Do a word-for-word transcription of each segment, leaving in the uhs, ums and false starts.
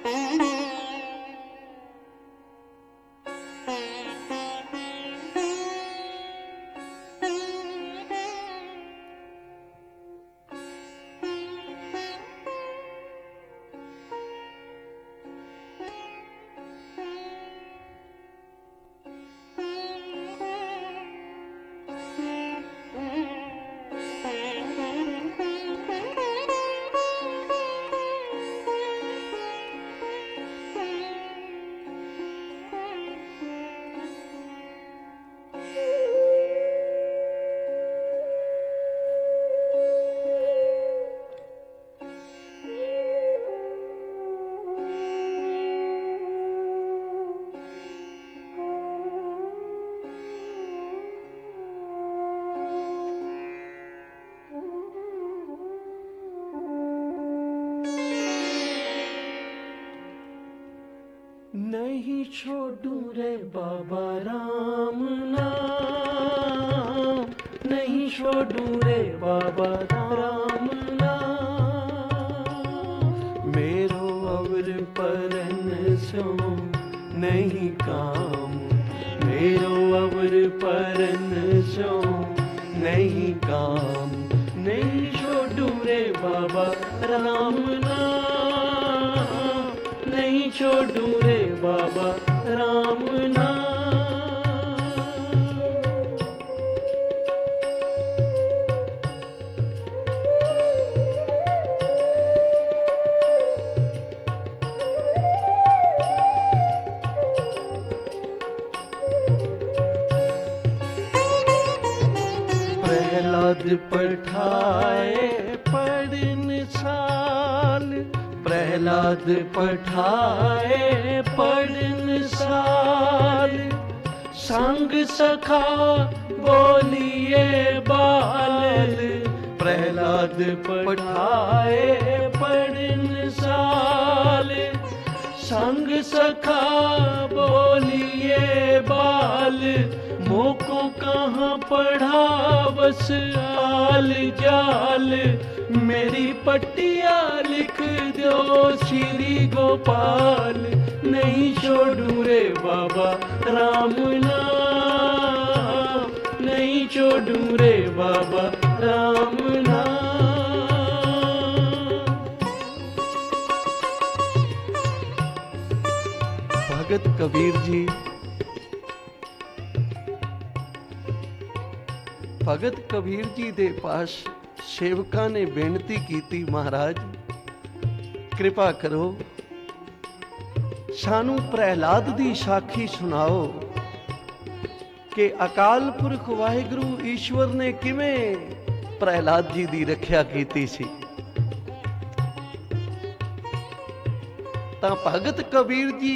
नहीं छोड़ू रे बाबा राम नाम, नहीं छोड़ू रे बाबा राम नाम। मेरो अवर परन सो नहीं काम, मेरो अवर परन सो नहीं काम। नहीं छोड़ू रे बाबा राम नाम, नहीं छोड़ू रे बाबा राम नाम। प्रहलाद पठाए पढ़न साल, प्रहलाद पठाए पढ़न साल। संग सखा बोलिए बाल, प्रहलाद पठाए पढ़न साल। संग सखा बोलिए बाल, मोको कहाँ पढ़ा बस आल जाल। मेरी पट्टिया लिख दो श्री गोपाल, नहीं छोड़ू रे बाबा राम नाम, नहीं छोड़ू रे बाबा राम नाम। भगत कबीर जी, भगत कबीर जी दे पास सेवकां ने बेनती कीती, महाराज कृपा करो सानू प्रहलाद दी साखी सुनाओ कि अकाल पुरख वाहिगुरु ईश्वर ने किवें प्रहलाद जी दी रखिया कीती सी। तां भगत कबीर जी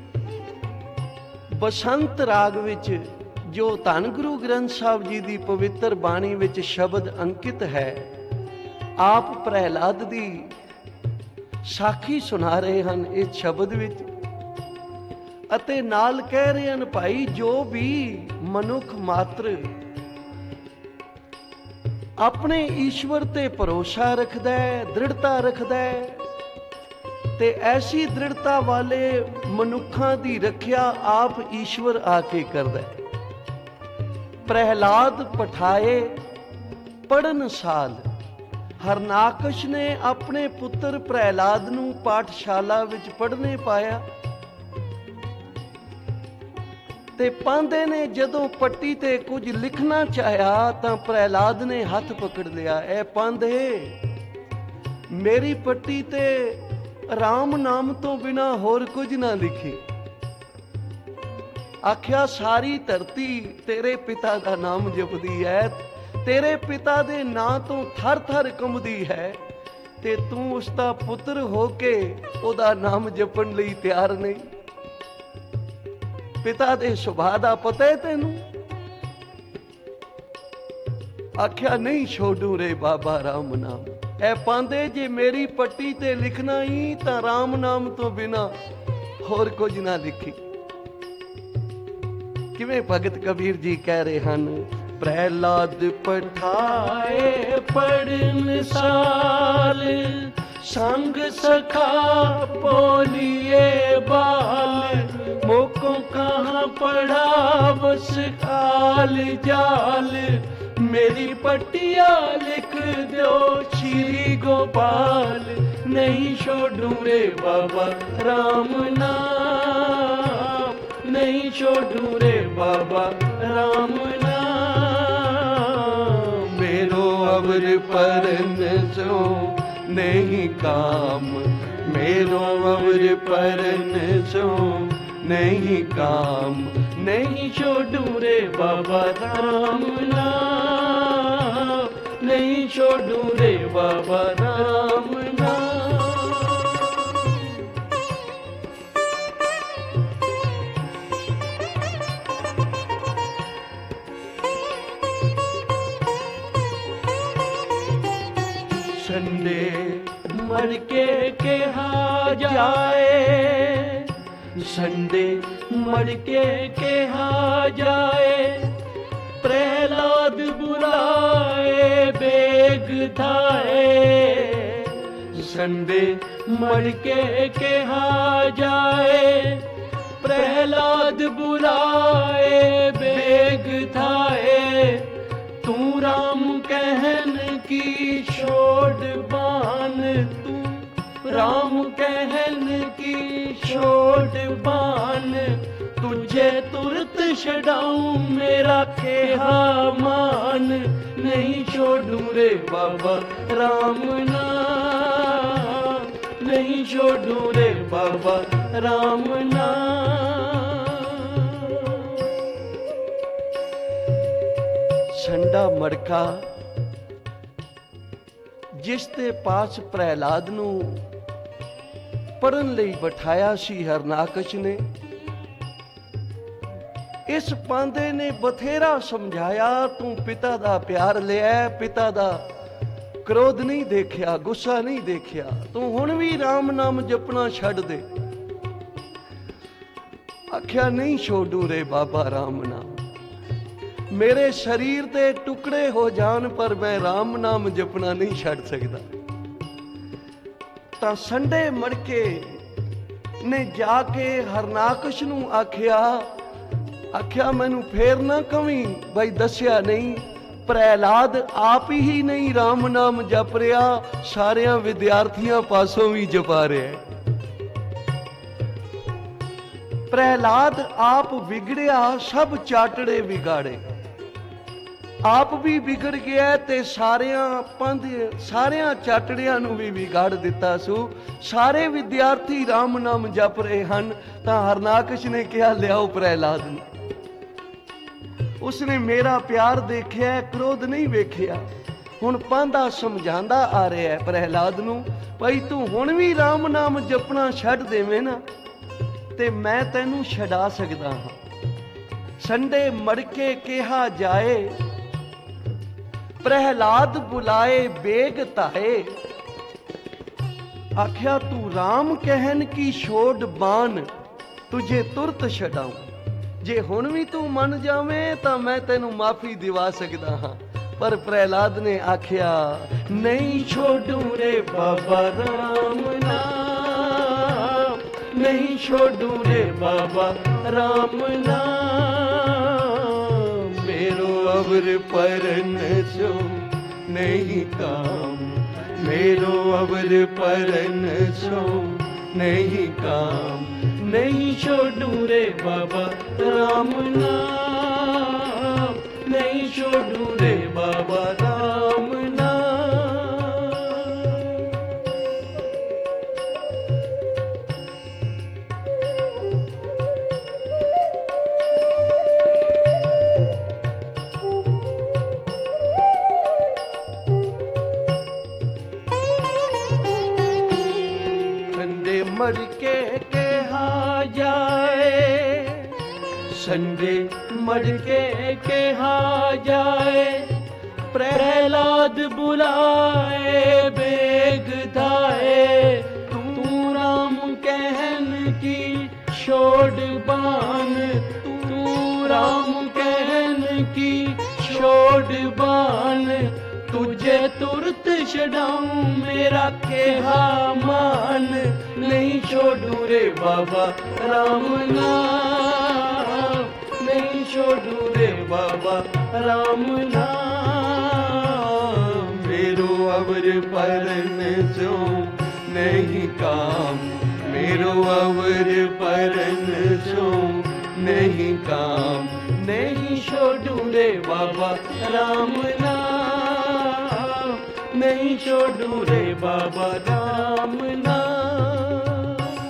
बसंत राग विच जो धन गुरु ग्रंथ साहब जी की पवित्र बाणी विच शब्द अंकित है, आप प्रहलाद दी साखी सुना रहे हैं इस शब्द विच, अते नाल कह रहे हैं भाई जो भी मनुख मात्र अपने ईश्वर ते भरोसा रखदा है, दृढ़ता रखदा है, ते ऐसी दृढ़ता वाले मनुखां दी रखिया आप ईश्वर आके करदा है। प्रहलाद पठाए पढ़न साल, हरनाकश ने अपने पुत्र प्रहलाद नूं पाठशाला विच पढ़ने पाया, ते पांदे ने जदों पट्टी ते कुछ लिखना चाहया तां प्रहलाद ने हथ पकड़ लिया, ए पांदे मेरी पट्टी ते राम नाम तो बिना होर कुछ ना लिखी। आख्या सारी धरती तेरे पिता का नाम जपदी है, तेरे पिता दे नां तो थर थर कंबदी है, ते तू उसका पुत्र होके ओदा नाम जपण लई तैयार नहीं। पिता दे सुभाव दा पता है तेनू? आख्या नहीं छोड़ू रे बाबा राम नाम। ए पांदे जे मेरी पट्टी ते लिखना ही तां राम नाम तो बिना होर कुछ ना लिखी। किवें भगत कबीर जी कह रहे हैं, प्रहलाद पठाए पढ़न साल। संग सखा बोलिए बाल, मोको कहाँ पड़ा बस हाल जाल। मेरी पटिया लिख दो श्री गोपाल, नहीं छोड़ूं रे बाबा राम नाम, नहीं छोड़ूं रे बाबा राम नाम। मेरो अवर परन सो नहीं काम, मेरो अवर परन सो नहीं काम, नहीं छोड़ूं रे बाबा राम नाम, नहीं छोड़ूं रे बाबा राम नाम। संडे मर के कहा जाए, संडे मर के कहा जाए, प्रहलाद बुलाए बेग थाए। संडे मर के कहा जाए, प्रहलाद बुलाए बेग थाए। तू राम कहन की छोड़ बान, तू राम कहन की छोड़ बान। तुझे तुरत छड़ाऊं मेरा केहा मान, नहीं छोड़ूं रे बाबा राम नाम, नहीं छोड़ूं रे बाबा राम नाम। संडा मड़का जिस दे पास प्रहलाद ਨੂੰ ਪੜਨ ਲਈ ਬਿਠਾਇਆ ਸੀ ਹਰਨਾਕਸ਼ ਨੇ, ਇਸ ਪਾਂਦੇ ਨੇ ਬਥੇਰਾ ਸਮਝਾਇਆ, ਤੂੰ ਪਿਤਾ ਦਾ ਪਿਆਰ ਲਿਆ, ਪਿਤਾ ਦਾ ਕ੍ਰੋਧ ਨਹੀਂ ਦੇਖਿਆ, ਗੁੱਸਾ ਨਹੀਂ ਦੇਖਿਆ, ਤੂੰ ਹੁਣ ਵੀ ਰਾਮ ਨਾਮ ਜਪਣਾ ਛੱਡ ਦੇ। ਆਖਿਆ ਨਹੀਂ ਛੋਡੂ ਰੇ ਬਾਬਾ ਰਾਮ ਨਾਮ, ਮੇਰੇ ਸਰੀਰ ਦੇ ਟੁਕੜੇ ਹੋ ਜਾਣ ਪਰ ਮੈਂ ਰਾਮ ਨਾਮ ਜਪਣਾ ਨਹੀਂ ਛੱਡ ਸਕਦਾ। ਤਾਂ ਸੰਡੇ ਮੜਕੇ ਨੇ ਜਾ ਕੇ ਹਰਨਾਕਸ਼ ਨੂੰ ਆਖਿਆ, ਆਖਿਆ ਮੈਨੂੰ ਫੇਰ ਨਾ ਕਵੀਂ ਬਈ ਦੱਸਿਆ ਨਹੀਂ, ਪ੍ਰਹਿਲਾਦ ਆਪ ਹੀ ਨਹੀਂ ਰਾਮ ਨਾਮ ਜਪ ਰਿਹਾ, ਸਾਰਿਆਂ ਵਿਦਿਆਰਥੀਆਂ ਪਾਸੋਂ ਵੀ ਜਪਾ ਰਿਹਾ। ਪ੍ਰਹਿਲਾਦ ਆਪ ਵਿਗੜਿਆ, ਸਭ ਚਾਟੜੇ ਵਿਗਾੜੇ, ਆਪ ਵੀ ਵਿਗੜ ਗਿਆ ਤੇ ਸਾਰਿਆਂ ਪੰਧ ਸਾਰਿਆਂ ਚਾਟੜਿਆਂ ਨੂੰ ਵੀ ਵਿਗਾੜ ਦਿੱਤਾ ਸੂ। ਸਾਰੇ ਵਿਦਿਆਰਥੀ ਰਾਮ ਨਾਮ ਜਪ ਰਹੇ ਹਨ। ਤਾਂ ਹਰਨਾਕਸ਼ ਨੇ ਕਿਹਾ ਲਿਆਓ ਪ੍ਰਹਿਲਾਦ ਨੂੰ। ਉਸਨੇ ਮੇਰਾ ਪਿਆਰ ਦੇਖਿਆ, ਕ੍ਰੋਧ ਨਹੀਂ ਵੇਖਿਆ। ਹੁਣ ਪਾਂਧਾ ਸਮਝਾਉਂਦਾ ਆ ਰਿਹਾ ਪ੍ਰਹਿਲਾਦ ਨੂੰ, ਭਾਈ ਤੂੰ ਹੁਣ ਵੀ ਰਾਮ ਨਾਮ ਜਪਣਾ ਛੱਡ ਦੇਵੇਂ ਨਾ ਤੇ ਮੈਂ ਤੈਨੂੰ ਛਡਾ ਸਕਦਾ ਹਾਂ। ਸੰਡੇ ਮੜਕੇ ਕਿਹਾ ਜਾਏ, प्रहलाद बुलाए बेग ताए। आख्या तू राम कहन की छोड़ बान, तुझे तुरत छड़ाऊं। जे हुण भी तू मन जावे तां मैं तैनू माफी दिवा सकदा हां। पर प्रहलाद ने आख्या नहीं छोड़ू रे बाबा राम नाम, नहीं छोड़ू रे बाबा राम नाम। मेरो अवर परन सो नहीं काम, मेरो अवर परन सो नहीं काम। नहीं छोड़ू रे बाबा राम नाम, नहीं छोड़ू रे बाबा राम नाम। संडे मर के कहा जाए, संडे मर के कहा जाए। प्रहलाद बुलाए बेग धाए, तू राम कहन की छोड़ बान, तू राम कहन की छोड़ बान। तुझे तुरत ਛਡਾਊਂ, ਮੇਰਾ ਕਿਹਾ ਮਾਨ ਨਹੀਂ ਛੋਡੂ ਰੇ ਬਾਬਾ ਰਾਮ ਨਾਮ, ਨਹੀਂ ਛੋਡੂ ਰੇ ਬਾਬਾ ਰਾਮ ਨਾਮ। मेरो अवर परन जो नहीं काम, मेरो अवर परन जो नहीं काम, नहीं छोड़ू रे बाबा राम नाम, नहीं छोड़ू रे बाबा राम नाम।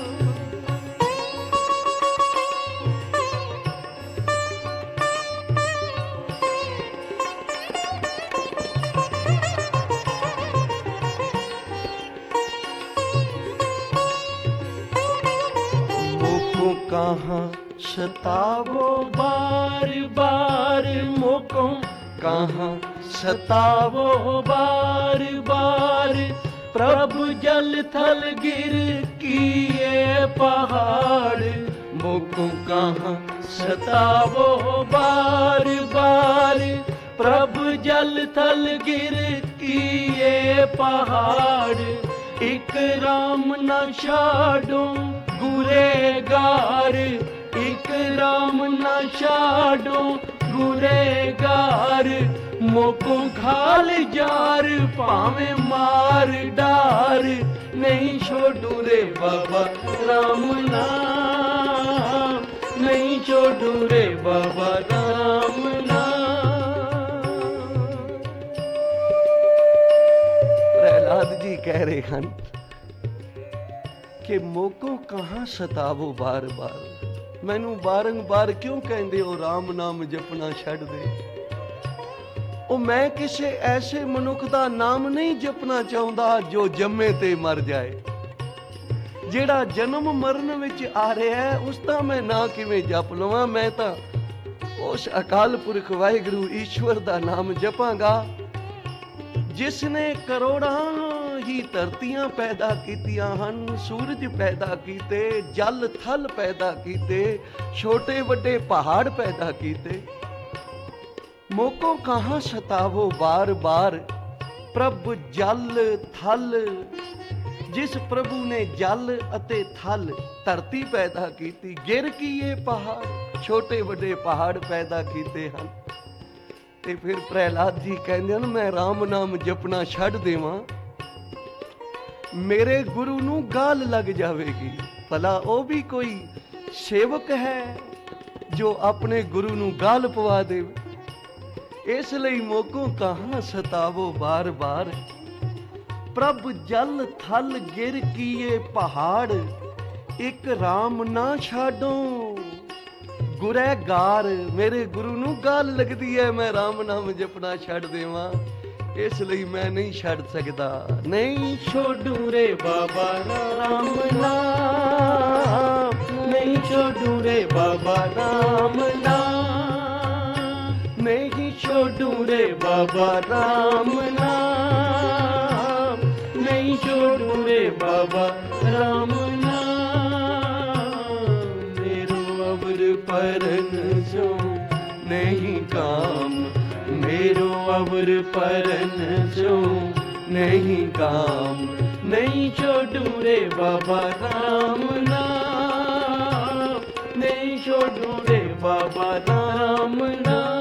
कहाँ सतावो बार बार, मोको कहाँ सतावो बार बार, प्रभु जल थल गिर किए पहाड़, मोको कहाँ सतावो बार बार, प्रभु जल थल गिर किए पहाड़, एक राम न छाड़ो गुरेगार, एक राम न छाड़ो गुरेगार, मोको खाल जार पावे मार डार, नहीं छोड़ू रे बाबा राम नाम, नहीं छोड़ू रे बाबा राम नाम। प्रहलाद जी कह रहे हैं कि मोको कहाँ सतावो बार बार, मैनू बारंबार क्यों कहंदे हो राम नाम जपना छड़ दे। ओ मैं किसे ऐसे मनुख दा नाम नहीं जपना चाहुंदा जो जम्मे ते मर जाए। जेड़ा जन्म मरण विच आ रहा है उस दा मैं ना किवें जप लवां। मैं तां उस अकाल पुरख वाहिगुरू ईश्वर दा नाम जपांगा जिसने करोड़ां ही धरतियां पैदा कीतियां हन, सूरज पैदा कीते, जल थल पैदा कीते, छोटे वड्डे पहाड़ पैदा कीते। मोको कहाँ सतावो बार बार, प्रभु जल थल, जिस प्रभु ने जल अते थल धरती पैदा कीती, गिर किए पहाड़, छोटे वड्डे पहाड़ पैदा कीते हन। ते फिर प्रहलाद जी कहंदे हन मैं राम नाम जपना छड़ देवां, मेरे गुरु नू गाल लग जावेगी। भला ओ भी कोई सेवक है जो अपने गुरु नू गाल पवा दे। इसलिए मोको कहाँ सतावो बार बार, प्रभ जल थल गिर किए पहाड़, एक राम ना छाडो गुरहगार। मेरे गुरु नू गाल लगदी है मैं राम नाम जपना छड़ देवां, इसलिए मैं नहीं छड़ सकदा। नहीं छोड़ू रे बाबा राम नाम, नहीं छोड़ू रे बाबा राम नाम, नहीं छोड़ू रे बाबा राम नाम, नहीं छोड़ू रे बाबा राम नाम। मेरो अवर परन जो नहीं काम, मेरो अवर परन जो नहीं काम, नहीं छोड़ू रे बाबा राम नाम, नहीं छोड़ू रे बाबा राम नाम।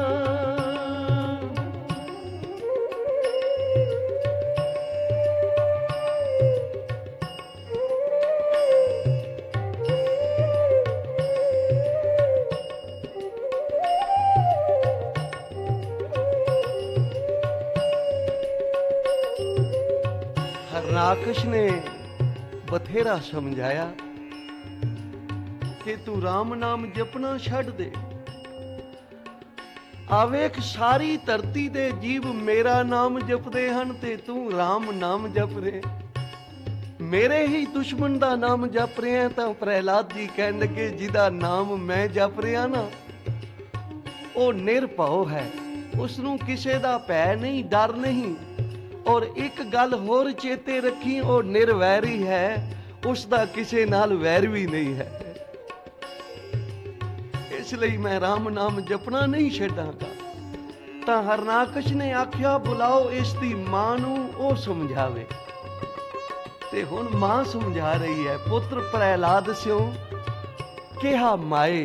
राक्षस ने बथेरा समझाया कि तू राम नाम जपना छड़ दे। आवेख सारी धरती दे जीव मेरा नाम जपदे हन ते तू राम नाम जप रहे, मेरे ही दुश्मन दा नाम जप रहे हैं। तां प्रहलाद जी कहन लगे जिदा नाम मैं जप रहा ना वो निरभव है, उसनू किसे दा भै नहीं, डर नहीं। और एक गल होर चेते रखी, वो निर्वैरी है, उसका किसे नाल वैर भी नहीं है। इसलिए मैं राम नाम जपना नहीं छड्डांगा। ਤਾਂ ਹਰਨਾਕਸ਼ ਨੇ ਆਖਿਆ ਬੁਲਾਓ ਇਸ ਦੀ ਮਾਂ ਨੂੰ, ਉਹ ਸਮਝਾਵੇ। ਤੇ ਹੁਣ ਮਾਂ ਸਮਝਾ ਰਹੀ ਹੈ। ਪੁੱਤਰ ਪ੍ਰਹਿਲਾਦ ਸਿਓ ਕਿਹਾ ਮਾਏ,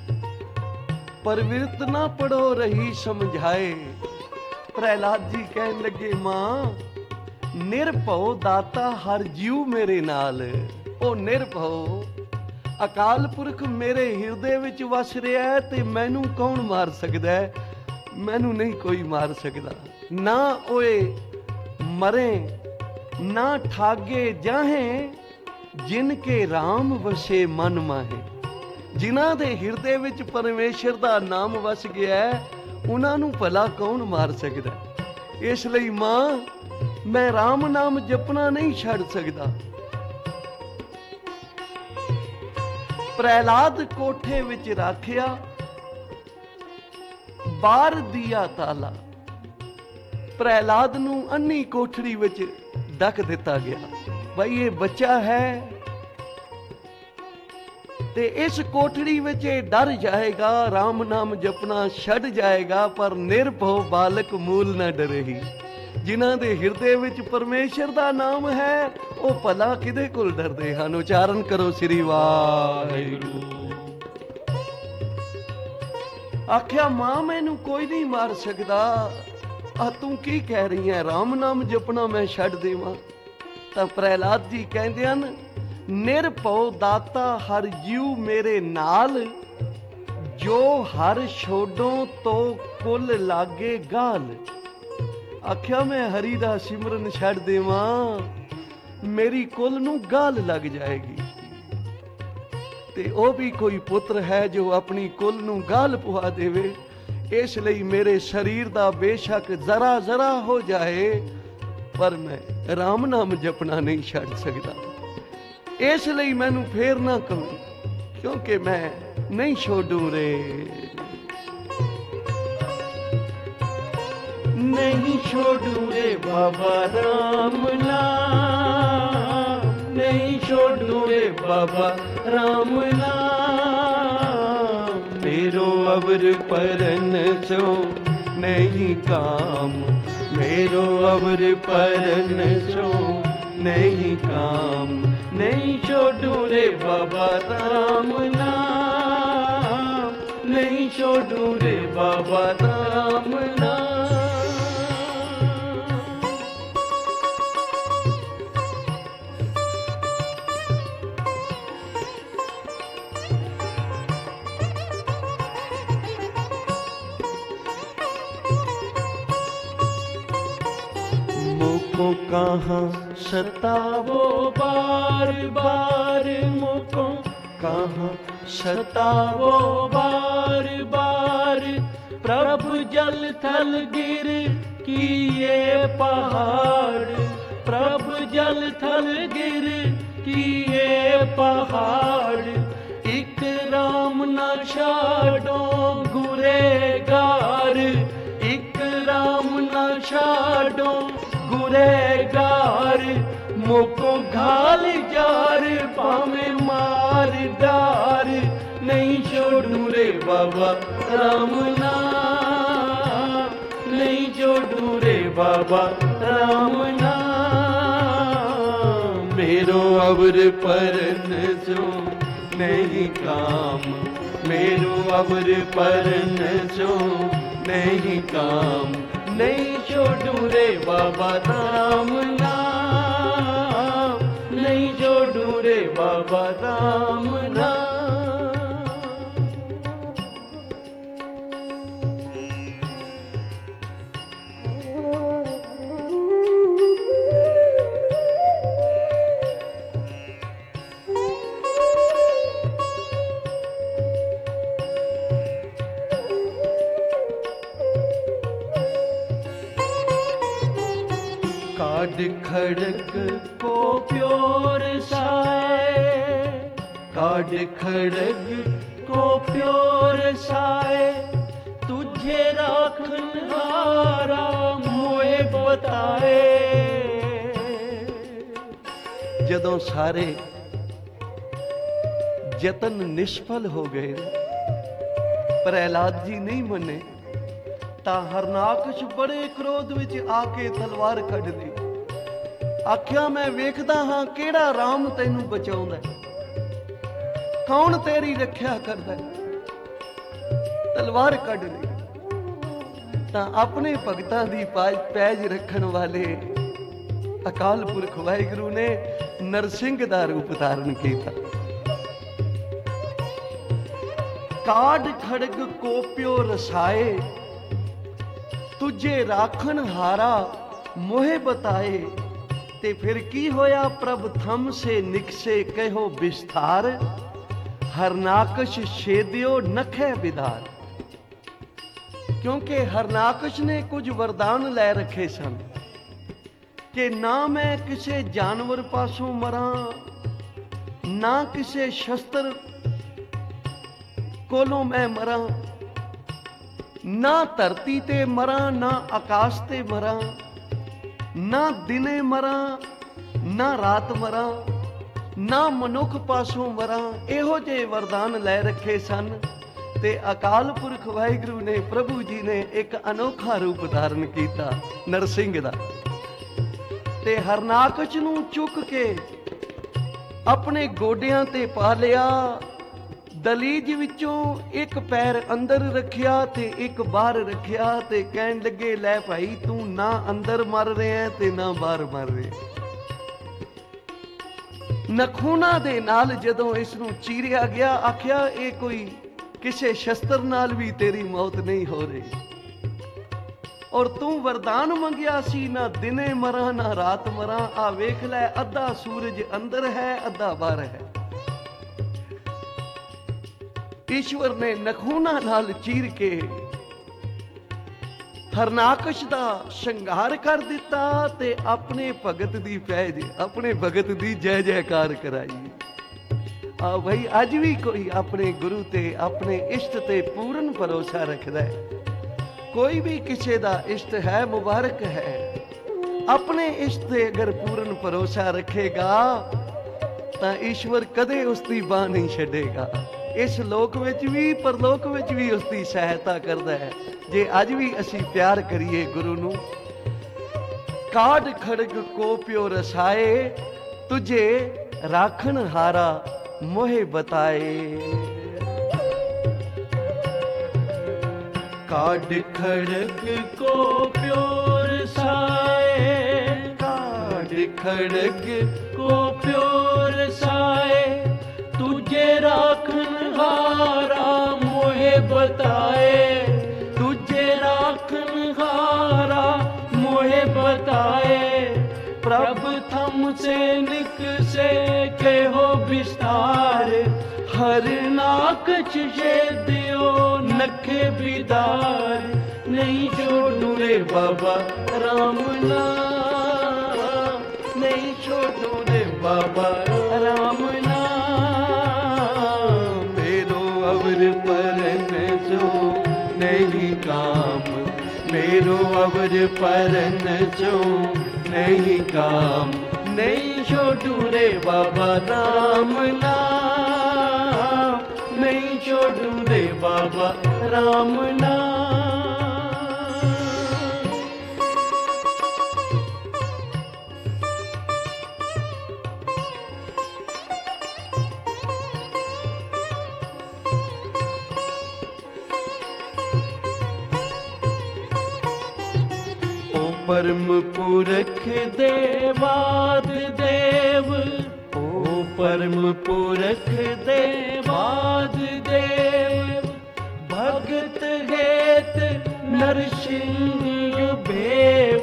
ਪਰਵਿਰਤ ਨਾ ਪੜੋ ਰਹੀ ਸਮਝਾਏ। ਪ੍ਰਹਿਲਾਦ ਜੀ ਕਹਿਣ ਲੱਗੇ ਮਾਂ, ਨਿਰਭਉ ਦਾਤਾ ਹਰ ਜੀਉ ਮੇਰੇ ਨਾਲ। ਉਹ ਨਿਰਭਉ ਅਕਾਲ ਪੁਰਖ ਮੇਰੇ ਹਿਰਦੇ ਵਿੱਚ ਵਸ ਰਿਹਾ ਹੈ ਤੇ ਮੈਨੂੰ ਕੌਣ ਮਾਰ ਸਕਦਾ ਹੈ? ਮੈਨੂੰ ਨਹੀਂ ਕੋਈ ਮਾਰ ਸਕਦਾ। ਨਾ ਓਏ ਮਰੇ ਨਾ ਠਾਗੇ ਜਾਹੇ, ਜਿਨ ਕੇ ਰਾਮ ਵਸੇ ਮਨ ਮਾਹੇ। ਜਿਨ੍ਹਾਂ ਦੇ ਹਿਰਦੇ ਵਿੱਚ ਪਰਮੇਸ਼ਰ ਦਾ ਨਾਮ ਵਸ ਗਿਆ ਹੈ, ਉਹਨਾਂ ਨੂੰ ਭਲਾ ਕੌਣ ਮਾਰ ਸਕਦਾ? ਇਸ ਲਈ ਮਾਂ, ਮੈਂ ਰਾਮ ਨਾਮ ਜਪਣਾ ਨਹੀਂ ਛੱਡ ਸਕਦਾ। ਪ੍ਰਹਿਲਾਦ ਕੋਠੇ ਵਿੱਚ ਰਾਖਿਆ, ਬਾਹਰ ਦੀਆ ਤਾਲਾ। ਪ੍ਰਹਿਲਾਦ ਨੂੰ ਅੰਨੀ ਕੋਠੜੀ ਵਿੱਚ ਡੱਕ ਦਿੱਤਾ ਗਿਆ। ਬਈ ਇਹ ਬੱਚਾ ਹੈ ਤੇ ਇਸ ਕੋਠੜੀ ਵਿੱਚ ਇਹ ਡਰ ਜਾਏਗਾ, ਰਾਮ ਨਾਮ ਜਪਣਾ ਛੱਡ ਜਾਏਗਾ, ਪਰ ਨਿਰਭਉ ਬਾਲਕ ਮੂਲ ਨਾ ਡਰੇਹੀ। ਜਿਨ੍ਹਾਂ ਦੇ ਹਿਰਦੇ ਵਿੱਚ ਪਰਮੇਸ਼ਰ ਦਾ ਨਾਮ ਹੈ, ਉਹ ਭਲਾ ਕਿਹਦੇ ਕੋਲ ਡਰਦੇ ਹਨ? ਉਚਾਰਨ ਕਰੋ ਸ੍ਰੀ ਵਾਹਿਗੁਰੂ। ਆਖਿਆ ਮਾਂ, ਮੈਨੂੰ ਕੋਈ ਨਹੀਂ ਮਾਰ ਸਕਦਾ। ਆ ਤੂੰ ਕੀ ਕਹਿ ਰਹੀ ਹੈ? ਰਾਮ ਨਾਮ ਜਪਣਾ ਮੈਂ ਛੱਡ ਦੇਵਾਂ? ਤਾਂ ਪ੍ਰਹਿਲਾਦ ਜੀ ਕਹਿੰਦੇ ਹਨ, ਨਿਰਭਉ ਦਾਤਾ ਹਰ ਜੀਉ ਮੇਰੇ ਨਾਲ, ਜੋ ਹਰ ਛੋਡੋਂ ਤੋਂ ਕੁੱਲ ਲਾਗੇ ਗਾਲ। ਆਖਿਆ ਮੈਂ ਹਰੀ ਦਾ ਸਿਮਰਨ ਛੱਡ ਦੇਵਾਂ, ਮੇਰੀ ਕੁੱਲ ਨੂੰ ਗਾਲ ਲੱਗ ਜਾਏਗੀ। ਤੇ ਉਹ ਵੀ ਕੋਈ ਪੁੱਤਰ ਹੈ ਜੋ ਆਪਣੀ ਕੁੱਲ ਨੂੰ ਗਾਲ ਪੁਆ ਦੇਵੇ। ਇਸ ਲਈ ਮੇਰੇ ਸਰੀਰ ਦਾ ਬੇਸ਼ੱਕ ਜ਼ਰਾ ਜ਼ਰਾ ਹੋ ਜਾਏ, ਪਰ ਮੈਂ ਰਾਮ ਨਾਮ ਜਪਣਾ ਨਹੀਂ ਛੱਡ ਸਕਦਾ। ਇਸ ਲਈ ਮੈਨੂੰ ਫੇਰ ਨਾ ਕਹੋ, ਕਿਉਂਕਿ ਮੈਂ ਨਹੀਂ ਛੋਡੂ ਰੇ। ਨਹੀਂ ਛੋਡੂ ਰੇ ਬਾਬਾ ਰਾਮ ਨਾਮ, ਨਹੀਂ ਛੋਡੂ ਰੇ ਬਾਬਾ ਰਾਮ ਨਾਮ। मेरो अवर परन सो नहीं काम, मेरो अवर परन सो नहीं काम। नहीं छोड़ू रे बाबा राम नाम, नहीं छोड़ू रे बाबा राम नाम। मुको कहाँ सतावो बार बार, मुको कहाँ सतावो बार बार। प्रभु जल थल गिर किए पहाड़, प्रभु जल थल गिर किए पहाड़। इक राम न छाड़ो गुरेगार, इक राम न छाड़ो गुरेगार। मोको घाल जार पावे मार डार, नहीं छोड़ू रे बाबा राम नाम, नहीं छोड़ू रे बाबा राम नाम। मेरो अवर परन सो नहीं काम, मेरो अवर परन सो नहीं काम। नहीं छोड़ू रे बाबा राम नाम, नहीं छोड़ू रे बाबा राम नाम। काड खड़क को प्योर साए, काड खड़क को प्योर साए। तुझे राखन हारा मोए बताए। जदों सारे जतन निष्फल हो गए, प्रहलाद जी नहीं मने, ਤਾਂ ਹਰਨਾਕਸ਼ ਬੜੇ ਕ੍ਰੋਧ ਵਿੱਚ ਆ ਕੇ ਤਲਵਾਰ ਕੱਢ ਲਈ। ਆਖਿਆ ਮੈਂ ਵੇਖਦਾ ਹਾਂ ਕਿਹੜਾ ਰਾਮ ਤੈਨੂੰ ਬਚਾਉਂਦਾ, ਕੌਣ ਤੇਰੀ ਰੱਖਿਆ ਕਰਦਾ। ਤਲਵਾਰ ਕੱਢ ਲਈ ਤਾਂ ਆਪਣੇ ਭਗਤਾਂ ਦੀ ਪੈਜ ਰੱਖਣ ਵਾਲੇ ਅਕਾਲ ਪੁਰਖ ਵਾਹਿਗੁਰੂ ਨੇ ਨਰਸਿੰਘ ਦਾ ਰੂਪ ਧਾਰਨ ਕੀਤਾ। ਕਾਢ ਖੜਗ ਕੋਪਿਓ ਰਸਾਏ, ਤੁਝੇ ਰਾਖਣ ਹਾਰਾ ਮੋਹਿ ਬਤਾਏ। ਤੇ ਫਿਰ ਕੀ ਹੋਇਆ? ਪ੍ਰਭ ਥਮ ਸੇ ਨਿਕਸੇ ਕਹਿਓ ਵਿਸਥਾਰ, ਹਰਨਾਕਸ਼ ਛੇਦਿਓ ਨਖੈ ਵਿਧਾਰ। ਕਿਉਂਕਿ ਹਰਨਾਕਸ਼ ਨੇ ਕੁਝ ਵਰਦਾਨ ਲੈ ਰੱਖੇ ਸਨ ਕਿ ਨਾ ਮੈਂ ਕਿਸੇ ਜਾਨਵਰ ਪਾਸੋਂ ਮਰਾਂ, ਨਾ ਕਿਸੇ ਸ਼ਸਤਰ ਕੋਲੋਂ ਮੈਂ ਮਰਾਂ, ਨਾ ਧਰਤੀ ਤੇ ਮਰਾਂ, ਨਾ ਆਕਾਸ਼ ਤੇ ਮਰਾਂ, ਨਾ ਦਿਨੇ ਮਰਾਂ, ਨਾ ਰਾਤ ਮਰਾਂ, ਨਾ ਮਨੁੱਖ ਪਾਸੋਂ ਮਰਾਂ। ਇਹੋ ਜਿਹੇ ਵਰਦਾਨ ਲੈ ਰੱਖੇ ਸਨ। ਤੇ ਅਕਾਲ ਪੁਰਖ ਵਾਹਿਗੁਰੂ ਨੇ, ਪ੍ਰਭੂ ਜੀ ਨੇ ਇੱਕ ਅਨੋਖਾ ਰੂਪ ਧਾਰਨ ਕੀਤਾ ਨਰਸਿੰਘ ਦਾ, ਤੇ ਹਰਨਾਕਸ਼ ਨੂੰ ਚੁੱਕ ਕੇ ਆਪਣੇ ਗੋਡਿਆਂ ਤੇ ਪਾ ਲਿਆ। ਦਲੀਜ ਵਿੱਚੋਂ ਇੱਕ ਪੈਰ ਅੰਦਰ ਰੱਖਿਆ ਤੇ ਇੱਕ ਬਾਹਰ ਰੱਖਿਆ, ਤੇ ਕਹਿਣ ਲੱਗੇ ਲੈ ਭਾਈ ਤੂੰ ਨਾ ਅੰਦਰ ਮਰ ਰਿਹਾ ਤੇ ਨਾ ਬਾਹਰ ਮਰ ਰਿਹਾ। ਨਖੂਨਾ ਦੇ ਨਾਲ ਜਦੋਂ ਇਸ ਨੂੰ ਚੀਰਿਆ ਗਿਆ, ਆਖਿਆ ਇਹ ਕੋਈ ਕਿਸੇ ਸ਼ਸਤਰ ਨਾਲ ਵੀ ਤੇਰੀ ਮੌਤ ਨਹੀਂ ਹੋ ਰਹੀ। ਔਰ ਤੂੰ ਵਰਦਾਨ ਮੰਗਿਆ ਸੀ ਨਾ ਦਿਨੇ ਮਰਾਂ ਨਾ ਰਾਤ ਮਰਾਂ। ਆ ਵੇਖ ਲੈ, ਅੱਧਾ ਸੂਰਜ ਅੰਦਰ ਹੈ, ਅੱਧਾ ਬਾਹਰ ਹੈ। ਈਸ਼ਵਰ ਨੇ ਨਖੂਨਾ ਨਾਲ ਚੀਰ ਕੇ ਹਰਨਾਕਸ਼ ਦਾ ਸ਼ਿੰਗਾਰ ਕਰ ਦਿੱਤਾ ਤੇ ਆਪਣੇ ਭਗਤ ਦੀ ਪੈਜ, ਆਪਣੇ ਭਗਤ ਦੀ ਜੈ ਜੈਕਾਰ ਕਰਾਈ। ਆ ਭਾਈ ਅੱਜ ਵੀ ਕੋਈ ਆਪਣੇ ਗੁਰੂ ਤੇ, ਆਪਣੇ ਇਸ਼ਟ ਤੇ ਪੂਰਨ ਭਰੋਸਾ ਰੱਖਦਾ ਹੈ। ਕੋਈ ਵੀ ਕਿਸੇ ਦਾ ਇਸ਼ਟ ਹੈ, ਮੁਬਾਰਕ ਹੈ। ਆਪਣੇ ਇਸ਼ਟ ਤੇ ਅਗਰ ਪੂਰਨ ਭਰੋਸਾ ਰੱਖੇਗਾ ਤਾਂ ਈਸ਼ਵਰ ਕਦੇ ਉਸ ਦੀ ਬਾਹ ਨਹੀਂ ਛੱਡੇਗਾ। ਇਸ ਲੋਕ ਵਿੱਚ ਵੀ ਪਰਲੋਕ ਵਿੱਚ ਵੀ ਉਸ ਦੀ ਸਹਾਇਤਾ ਕਰਦਾ ਹੈ, ਜੇ ਅੱਜ ਵੀ ਅਸੀਂ ਪਿਆਰ ਕਰੀਏ ਗੁਰੂ ਨੂੰ। ਕਾਢ ਖੜਗ ਕੋਪਿਓ ਰਸਾਏ, ਤੁਝੇ ਰਾਖਣ ਹਾਰਾ ਮੋਹਿ ਬਤਾਏ। ਕਾਢ ਖੜਗ ਕੋਪਿਓ ਰਸਾਏ, ਕਾਢ ਖੜਗ ਕੋਪਿਓ ਰਸਾਏ, ਤੁਝੇ ਰਾਖਣ ਹਾਰਾ ਮੋਹਿ ਬਤਾਏ। ਤੁਝੇ ਰਾਖਣ ਹਾਰਾ ਮੋਹਿ ਬਤਾਏ। ਪ੍ਰਭ ਥਮ ਸੇ ਨਿਕਸੇ ਕਹਿਓ ਵਿਸਤਾਰ, ਹਰਨਾਕਸ਼ ਛੇਦਿਓ ਨਖੇ ਵਿਧਾਰ। ਨਹੀਂ ਛੋਡੂ ਰੇ ਬਾਬਾ ਰਾਮ ਨਾਮ, ਨਹੀਂ ਛੋਡੂ ਰੇ ਬਾਬਾ ਰਾਮ ਨਾਮ। मेरो अवर परन जो नहीं काम, मेरो अवर परन जो नहीं काम। नहीं छोड़ू रे बाबा राम नाम, नहीं छोड़ू रे बाबा राम नाम। परम पुरख देवाद देव, ओ परम पुरख देवाद देव। भगत हेत नरसिंह भेव,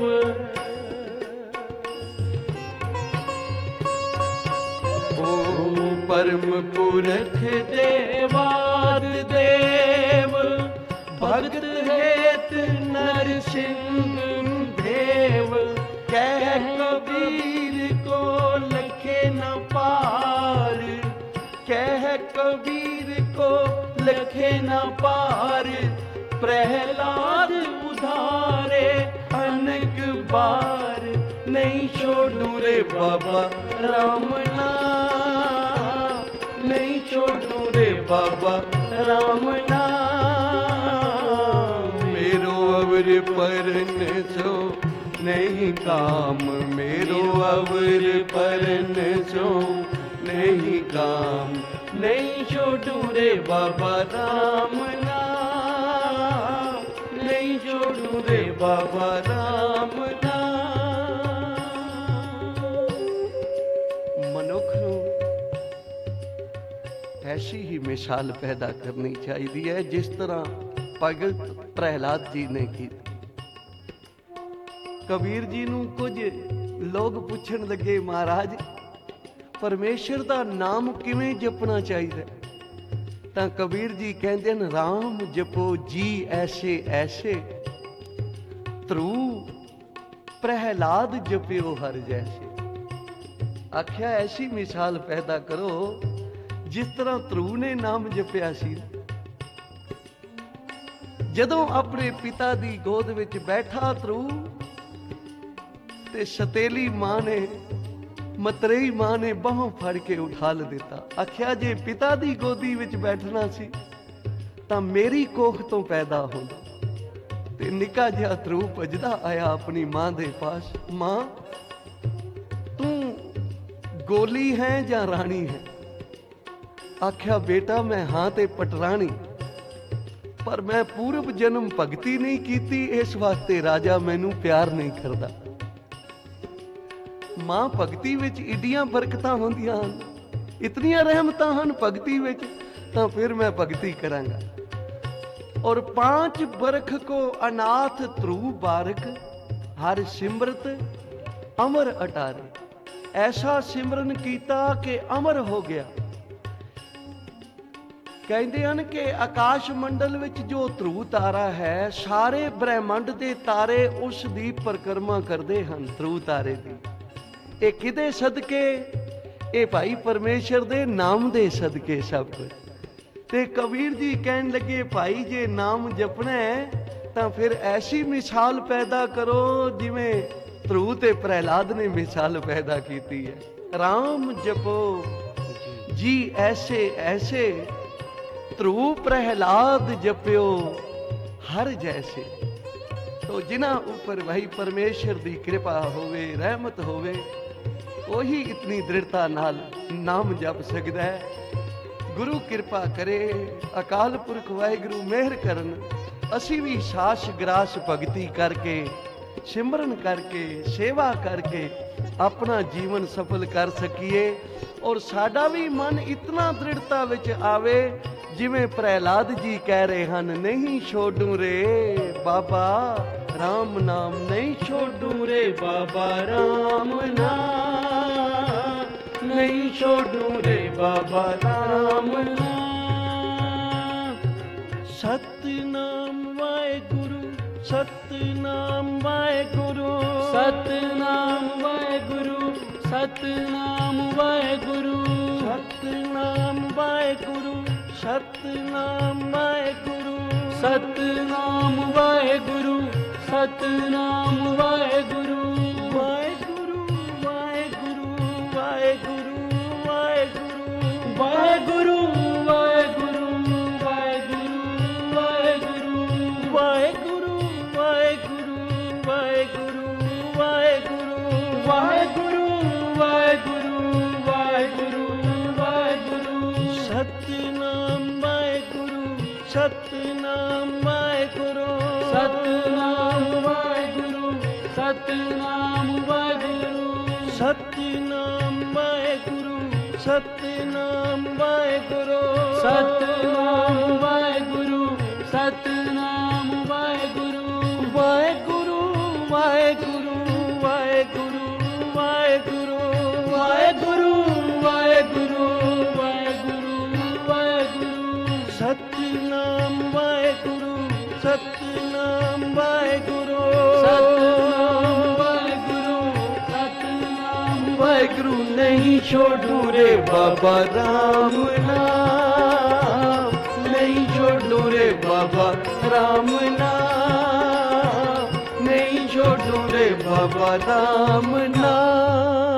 ओ परम पुरख देवाद देव। भगत हेत नरसिंह देव। कह कबीर को लखे न पार, कह कबीर को लखे न पार। प्रहलाद उधारे अनेक बार, नहीं छोड़ू रे बाबा राम नाम, नहीं छोड़ू रे बाबा राम नाम। मेरो अवर परन सो नहीं काम, मेरो अवर परन सो नहीं काम। नहीं छोड़ू रे बाबा राम नाम, नहीं छोड़ू रे बाबा राम नाम। मनुख नूं ऐसी ही मिसाल पैदा करनी चाहिए है जिस तरह भगत प्रहलाद जी ने की। कबीर जी नूं कुछ लोग पुछण लगे, महाराज परमेश्वर दा नाम किवें जपना चाहिए? तां कबीर जी कहंदे न, राम जपो जी ऐसे ऐसे, ध्रू प्रहलाद जपियो हर जैसे। आख्या ऐसी मिसाल पैदा करो जिस तरह ध्रू ने नाम जपिया सी। जदों अपने पिता दी गोद विच बैठा ध्रू ते सतेली मां ने, मतरेई मां ने बाहों फड़ के उठाल दिता। आख्या जे पिता दी गोदी विच बैठना सी तां मेरी कोख तो पैदा होंदा। ते निक्का जिहा ध्रू भजदा आया अपनी मां दे पास, मां तू गोली है जां राणी है? आख्या बेटा मैं हां ते पटराणी, पर मैं पूर्व जन्म भगती नहीं कीती, इस वास्ते राजा मैनू प्यार नहीं करदा। मां भगती विच इडियां बरकतां होंदियां हन, इतनियां रहमतां हन भगती विच, तां फिर मैं भगती करांगा। और पांच बरख को अनाथ ध्रुव बारक, हर सिमरत अमर अटारे। ऐसा सिमरन कीता कि अमर हो गया। कहते हैं कि आकाश मंडल विच जो ध्रुव तारा है, सारे ब्रह्मंड के तारे उस दी परिक्रमा करते हैं, ध्रुव तारे दी। ये किदे सदके? ये भाई परमेश्वर दे नाम दे सदके सब कुछ। ते कबीर जी कहन लगे, भाई जे नाम जपना है तां फिर ऐसी मिसाल पैदा करो जिवें ध्रुव ते प्रहलाद ने मिसाल पैदा की है। राम जपो जी ऐसे ऐसे, ध्रुव प्रहलाद जप्यो हर जैसे। तो जिन्हां ऊपर भाई परमेश्वर की कृपा होवे, रहमत होवे, वही इतनी दृढ़ता नाल नाम जप सकदा है। गुरु कृपा करे, अकाल पुरख वाहिगुरु मेहर करन, असी भी सास ग्रास भगती करके, सिमरन करके, सेवा करके अपना जीवन सफल कर सकीए। और साडा भी मन इतना दृढ़ता विच आवे जिवें प्रहलाद जी कह रहे हैं, नहीं छोड़ू रे बाबा राम नाम, नहीं छोड़ू रे बाबा राम नाम, नहीं छोड़ू रे बाबा राम नाम। सतनाम वाहेगुरु, सतनाम वाहेगुरु, सतनाम वाहेगुरु, सतनाम वाहेगुरु, सतनाम वाहेगुरु, सतनाम वाहेगुरु, सतनाम वाहेगुरु, सतनाम वाहेगुरु, वाहेगुरु वाहेगुरु वाहेगुरु वाहेगुरु वाहेगुरु वाहेगुरु वाहेगुरु वाहेगुरु वाहेगुरु वाहेगुरु वाहेगुरु वाहेगुरु वाहेगुरु वाहेगुरु वाहेगुरु। सतनाम वाहेगुरु, सतनाम वाहेगुरु, सतनाम वाहेगुरु, सतनाम वाहेगुरु, सतनाम वाहेगुरु, सतनाम वाहेगुरु, सतनाम वाहेगुरु, सतनाम वाहेगुरु, वाहेगुरु वाहेगुरु वाहेगुरु वाहेगुरु वाहेगुरु वाहेगुरु वाहेगुरु वाहेगुरु। सतनाम वाहेगुरु, सतनाम वाहेगुरु, सतनाम वाहेगुरु, सतनाम वाहेगुरु। नहीं छोड़ू रे बाबा राम नाम, नहीं छोड़ू रे बाबा राम नाम, नहीं छोड़ू रे बाबा राम नाम।